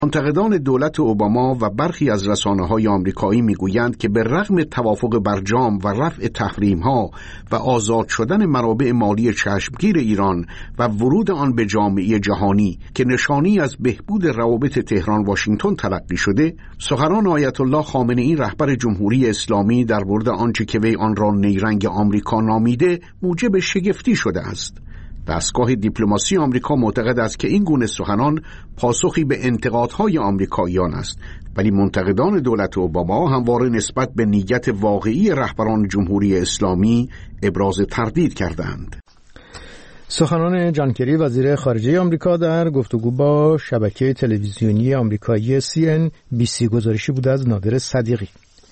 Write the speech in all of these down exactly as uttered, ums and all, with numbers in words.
منتقدان دولت اوباما و برخی از رسانه‌های آمریکایی میگویند که به رغم توافق برجام و رفع تحریم‌ها و آزاد شدن منابع مالی چشمگیر ایران و ورود آن به جامعه جهانی که نشانی از بهبود روابط تهران واشنگتن تلقی شده، سخنان آیت الله خامنه‌ای رهبر جمهوری اسلامی در مورد آنچه که وی آن را نیرنگ آمریکا نامیده موجب شگفتی شده است. دستگاه دیپلماسی آمریکا معتقد است که این گونه سخنان پاسخی به انتقادهای آمریکاییان است، ولی منتقدان دولت اوباما همواره نسبت به نیت واقعی رهبران جمهوری اسلامی ابراز تردید کردند. سخنان جان کری وزیر خارجه آمریکا در گفتگو با شبکه تلویزیونی آمریکایی سی ان بی سی گزارشی بود از نادر صدیقی.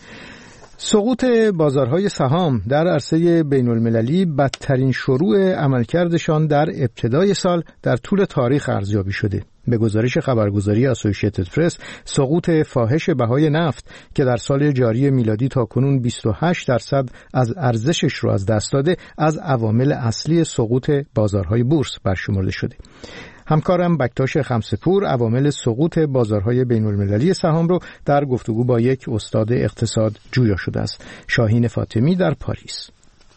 سقوط بازارهای سهام در عرصه بین المللی بدترین شروع عملکردشان در ابتدای سال در طول تاریخ ارزیابی شده. به گزارش خبرگزاری اسوسییتد پرس، سقوط فاحش بهای نفت که در سال جاری میلادی تاکنون بیست و هشت درصد از ارزشش رو از دست داده، از عوامل اصلی سقوط بازارهای بورس برشمرده شده. همکارم بکتاش خمسه‌پور عوامل سقوط بازارهای بین المللی سهام رو در گفتگو با یک استاد اقتصاد جویا شده است. شاهین فاطمی در پاریس.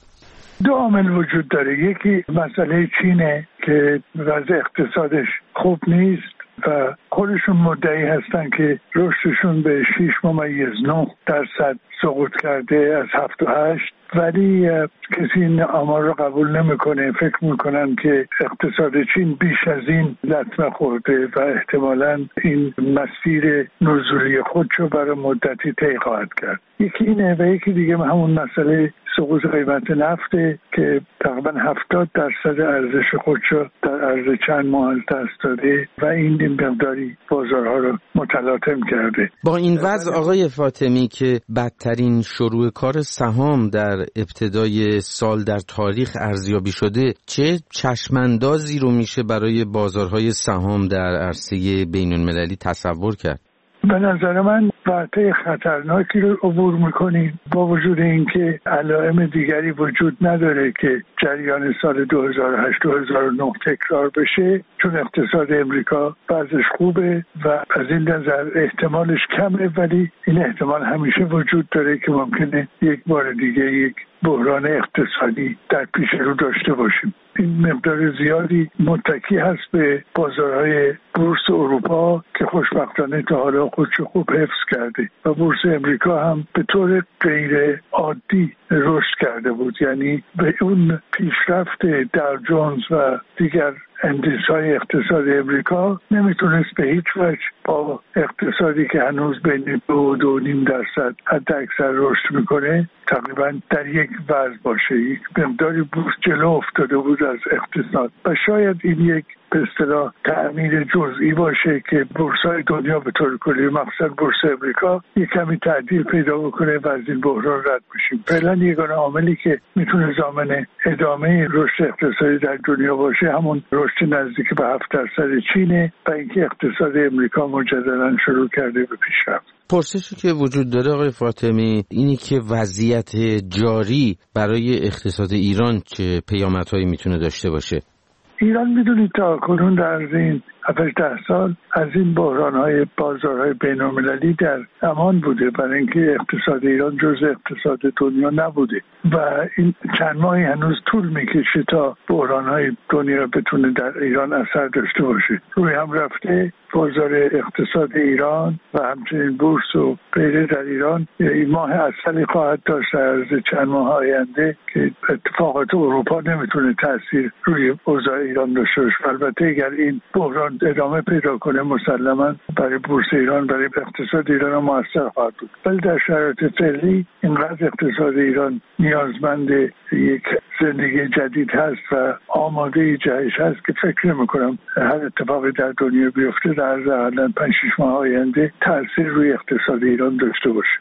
دو عامل وجود داره. یکی مسئله چینه که وضع اقتصادش خوب نیست و خودشون مدعی هستن که رشدشون به شش ممیز نه درصد سقوط کرده از هفت و هشت، ولی کسی این آمار رو قبول نمیکنه. فکر میکنن که اقتصاد چین بیش از این لطمه خورده و احتمالاً این مسیر نزولی خودشو برای مدتی طی خواهد کرد. یکی اینه و یکی دیگه همون مسئله سقوط قیمت نفته که تقریبا هفتاد درصد ارزش خودشو در عرض چند ماه از دست داده و این این مقداری بازارها رو متلاطم کرده. با این وضع آقای فاطمی که بدترین شروع کار سهام در ابتدای سال در تاریخ ارزیابی شده، چه چشماندازی رو میشه برای بازارهای سهام در عرصه بین المللی تصور کرد؟ به نظر من وقته خطرناکی رو عبور میکنیم، با وجود اینکه علائم دیگری وجود نداره که جریان سال دو هزار و هشت دو هزار و نه تکرار بشه، چون اقتصاد امریکا وضعش خوبه و از این نظر احتمالش کمه، ولی این احتمال همیشه وجود داره که ممکنه یک بار دیگه یک بحران اقتصادی در پیش رو داشته باشیم. این مقدار زیادی متکی هست به بازارهای بورس اروپا که خوشبختانه تا حالا خودشو خوب حفظ کرده و بورس امریکا هم به طور غیر عادی رشد کرده بود. یعنی به اون پیشرفت داو جونز و دیگر اندیس‌های اقتصاد امریکا نمیتونست به هیچ وجه با اقتصادی که هنوز بین دو و دو نیم درصد حد اکثر رشد میکنه تقریبا در یک وضع باشه. یک مقداری بورس جلو افتاده بود از اقتصاد و شاید این یک به اصطلاح تعمیر جزئی باشه که بورس‌های دنیا به طور کلی مخصوصا بورس امریکا یک کمی تعدیل پیدا بکنه و از این بحران رد بشیم. فعلا یگانه عاملی که میتونه ضامن ادامه رشد اقتصادی در دنیا باشه همون رشد نزدیک به هفت درصد چینه و اینکه اقتصاد امریکا مجددا شروع کرده به پیشرفت. پرسشی که وجود داره آقای فاطمی اینی که وضعیت جاری برای اقتصاد ایران چه پیامدهایی میتونه داشته باشه؟ ایران میدونید تا کنون در این هفت ده سال از این بحران‌های بازارهای بین‌المللی در امان بوده، برای اینکه اقتصاد ایران جزء اقتصاد دنیا نبوده و این چند ماهی هنوز طول میکشه تا بحران‌های دنیا بتونه در ایران اثر داشته باشه. روی هم رفته بازار اقتصاد ایران و همچنین بورس و غیره در ایران این ماه اصلی خواهد داشت از چند ماه آینده که اتفاقات اروپا نمیتونه تأثیر روی اوضاع ایران داشته باشه. البته اگر این بحران ادامه پیدا کنه مسلماً برای بورس ایران، برای اقتصاد ایران هم موثر خواهد بود، ولی در شرایط فعلی اینقدر اقتصاد ایران نیازمند یک زندگی جدید هست و آماده جهش هست که فکر نمی‌کنم هر اتفاقی در دنیا بیفته در حداقل پنج شش ماه آینده تأثیر روی اقتصاد ایران داشته باشه.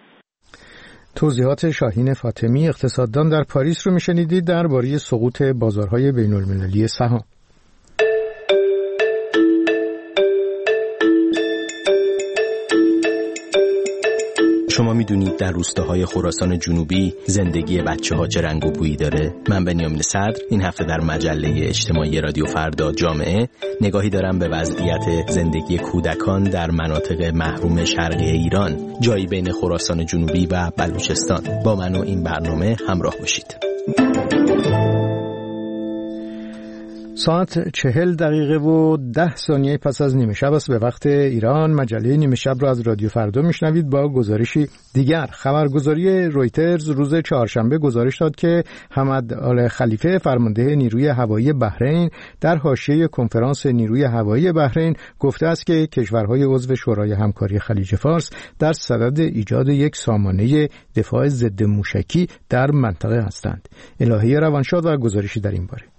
توضیحات شاهین فاطمی اقتصاددان در پاریس رو میشنیدید درباره سقوط بازارهای بین‌المللی سهام. شما میدونید در روستاهای خراسان جنوبی زندگی بچه‌ها چه رنگ و بویی داره؟ من بنیامین صدر این هفته در مجله اجتماعی رادیو فردا جامعه نگاهی دارم به وضعیت زندگی کودکان در مناطق محروم شرقی ایران، جایی بین خراسان جنوبی و بلوچستان. با من و این برنامه همراه باشید. ساعت چهل دقیقه و ده ثانیه پس از نیمه شب است به وقت ایران. مجله نیمه شب را از رادیو فردا میشنوید با گزارشی دیگر. خبرگزاری رویترز روز چهارشنبه گزارش داد که حمد آل خلیفه فرمانده نیروی هوایی بحرین در حاشیه کنفرانس نیروی هوایی بحرین گفته است که کشورهای عضو شورای همکاری خلیج فارس در صدد ایجاد یک سامانه دفاع ضد موشکی در منطقه هستند. الهی روانشاد و گزارشی در این باره.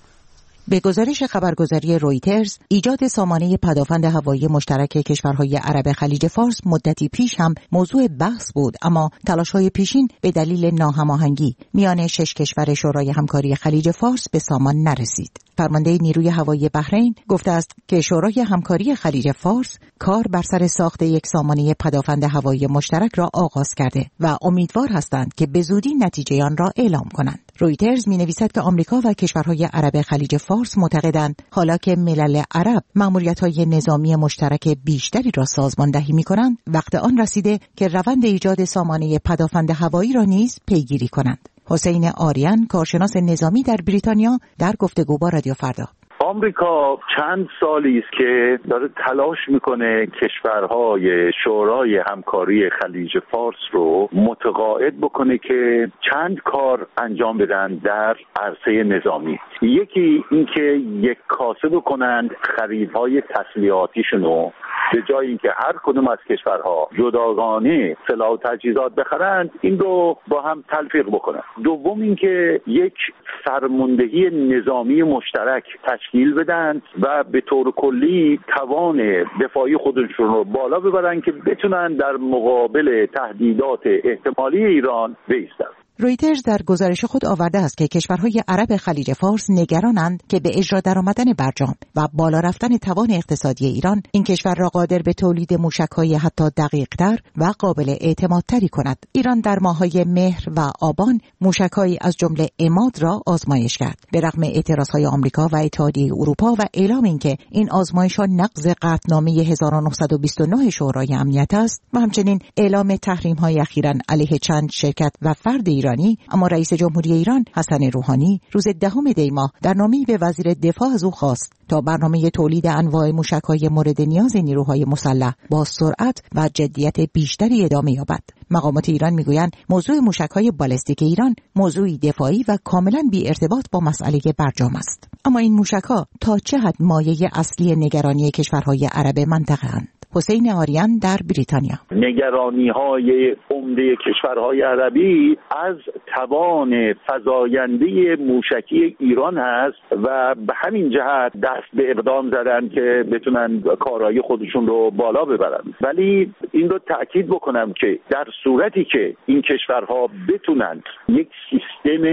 به گزارش خبرگزاری رویترز، ایجاد سامانه پدافند هوایی مشترک کشورهای عرب خلیج فارس مدتی پیش هم موضوع بحث بود، اما تلاش‌های پیشین به دلیل ناهماهنگی میان شش کشور شورای همکاری خلیج فارس به سامان نرسید. فرمانده نیروی هوایی بحرین گفته است که شورای همکاری خلیج فارس کار بر سر ساخت یک سامانه پدافند هوایی مشترک را آغاز کرده و امیدوار هستند که به زودی نتیجه آن را اعلام کنند. رویترز می‌نویسد که آمریکا و کشورهای عرب خلیج فارس معتقدند حالا که ملل عرب مأموریت‌های نظامی مشترک بیشتری را سازماندهی می‌کنند، وقت آن رسیده که روند ایجاد سامانه پدافند هوایی را نیز پیگیری کنند. حسین آریان، کارشناس نظامی در بریتانیا، در گفتگو با رادیو فردا: آمریکا چند سالی است که داره تلاش میکنه کشورهای شورای همکاری خلیج فارس رو متقاعد بکنه که چند کار انجام بدن در عرصه نظامی. یکی اینکه یک کاسه بکنند خریدهای تسلیحاتیشون رو، به جای اینکه هر کدوم از کشورها جداگانه سلاح و تجهیزات بخرند، این رو با هم تلفیق بکنن. دوم اینکه یک فرماندهی نظامی مشترک تشکیل بدن و به طور کلی توان دفاعی خودشون رو بالا ببرن که بتونن در مقابل تهدیدات احتمالی ایران بایستن. رویترز در گزارش خود آورده است که کشورهای عرب خلیج فارس نگرانند که به اجرا درآمدن برجام و بالا رفتن توان اقتصادی ایران این کشور را قادر به تولید موشک‌های حتی دقیق‌تر و قابل اعتمادتری کند. ایران در ماه‌های مهر و آبان موشک‌هایی از جمله عماد را آزمایش کرد. به رغم اعتراض‌های آمریکا و اتحادیه اروپا و اعلام اینکه این آزمایش‌ها نقض قطعنامه هزار و نهصد و بیست و نه شورای امنیت است و همچنین اعلام تحریم‌های اخیراً علیه چند شرکت و فرد ایرانی، اما رئیس جمهوری ایران حسن روحانی روز دهم دی ماه در نامه‌ای به وزیر دفاع از او خواست تا برنامه تولید انواع موشک‌های مورد نیاز نیروهای مسلح با سرعت و جدیت بیشتری ادامه یابد. مقامات ایران میگویند موضوع موشک‌های بالستیک ایران موضوعی دفاعی و کاملا بی ارتباط با مسئله برجام است. اما این موشک‌ها تا چه حد مایه اصلی نگرانی کشورهای عرب منطقه‌اند؟ حسین آریان در بریتانیا: نگرانی‌های عمده کشورهای عربی از توان فزاینده موشکی ایران هست و به همین جهت دست به اقدام زدن که بتونن کارایی خودشون رو بالا ببرن. ولی این رو تأکید بکنم که در صورتی که این کشورها بتونن یک سیستم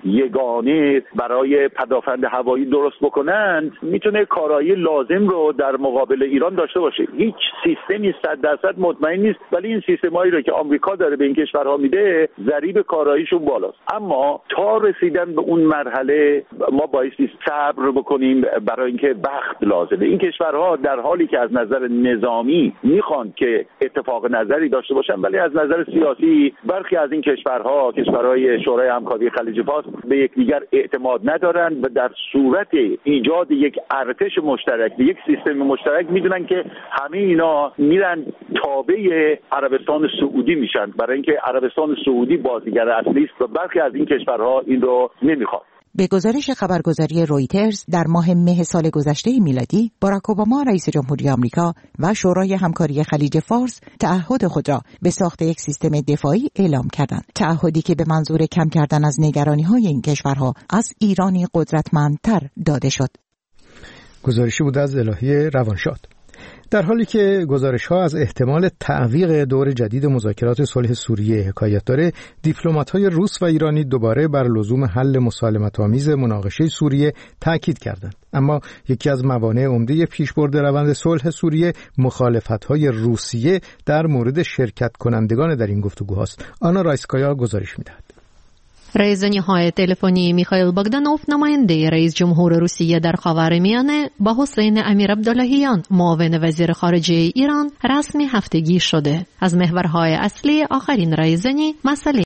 یگانه برای پدافند هوایی درست بکنن، میتونه کارایی لازم رو در مقابل ایران داشته باشه. هیچ سیستمی صد درصد مطمئن نیست، ولی این سیستمایی رو که آمریکا داره به این کشورها میده ضریب کاراییشون بالاست. اما تا رسیدن به اون مرحله ما بایستی صبر بکنیم، برای اینکه وقت لازمه. این کشورها در حالی که از نظر نظامی میخوان که اتفاق نظری داشته باشن، ولی از نظر سیاسی برخی از این کشورها، کشورهای شورای همکاری خلیج فارس، به یکدیگر اعتماد ندارن و در صورت ایجاد یک ارتش مشترک، یک سیستم مشترک، میدونن که همه اینا میرن تابع عربستان سعودی میشن، برای اینکه عربستان سعودی بازیگر اصلی است و برخی از این کشورها این رو نمیخواد. به گزارش خبرگزاری رویترز در ماه مه سال گذشته میلادی، باراک اوباما رئیس جمهوری آمریکا و شورای همکاری خلیج فارس تعهد خود را به ساخت یک سیستم دفاعی اعلام کردند. تعهدی که به منظور کم کردن از نگرانی‌های این کشورها از ایرانی قدرتمندتر داده شد. گزارشی بود از الهی روانشاد. در حالی که گزارش‌ها از احتمال تعویق دور جدید مذاکرات صلح سوریه حکایت داره، دیپلمات‌های روس و ایرانی دوباره بر لزوم حل مسالمت‌آمیز مناقشه سوریه تاکید کردند. اما یکی از موانع عمده پیشبرد روند صلح سوریه مخالفت‌های روسیه در مورد شرکت کنندگان در این گفتگوهاست. آنا رایسکایا گزارش می‌دهد. رئیس نهایی تلفنی میخائیل باگدانوف نماینده رئیس جمهور روسیه در خاورمیانه با حسین امیر عبداللهیان معاون وزیر خارجه ایران رسمی هفتگی شده. از محورهای اصلی آخرین رایزنی مسئله